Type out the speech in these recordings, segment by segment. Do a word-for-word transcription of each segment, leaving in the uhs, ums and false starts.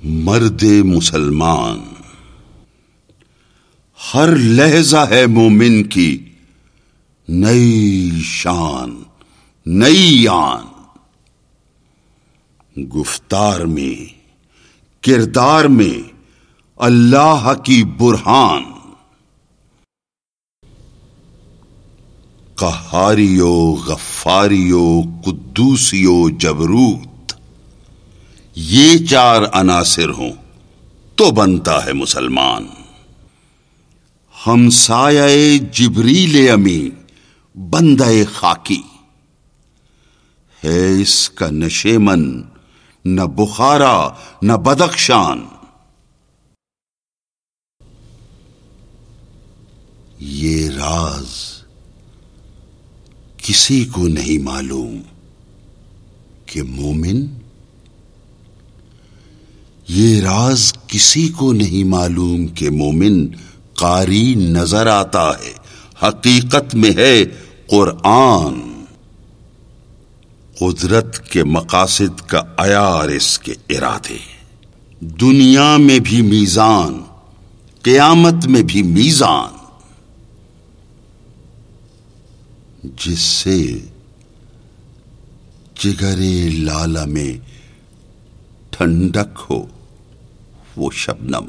مرد مسلمان ہر لہجہ ہے مومن کی نئی شان نئی آن، گفتار میں کردار میں اللہ کی برہان، قہاریو غفاریو قدوسیو جبروت، یہ چار عناصر ہوں تو بنتا ہے مسلمان۔ ہمسایہ جبریل امی بندہ خاکی ہے، اس کا نہ شیمن نہ بخارا نہ بدخشان، یہ راز کسی کو نہیں معلوم کہ مومن، یہ راز کسی کو نہیں معلوم کہ مومن قاری نظر آتا ہے، حقیقت میں ہے قرآن، قدرت کے مقاصد کا عیار اس کے ارادے، دنیا میں بھی میزان قیامت میں بھی میزان، جس سے جگر لالہ میں ٹھنڈک ہو وہ شبنم،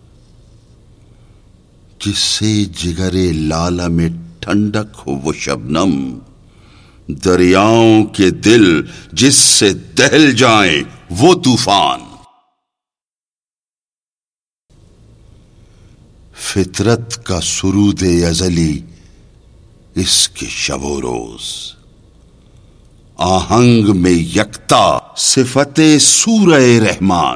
جس سے جگر لالہ میں ٹھنڈک ہو وہ شبنم، دریاؤں کے دل جس سے دہل جائیں وہ طوفان، فطرت کا سرود ازلی اس کے شب و روز، آہنگ میں یکتا صفت سورہ رحمان،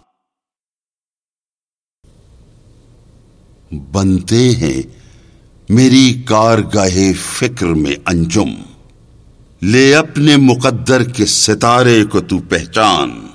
بنتے ہیں میری کارگاہ فکر میں انجم، لے اپنے مقدر کے ستارے کو تو پہچان،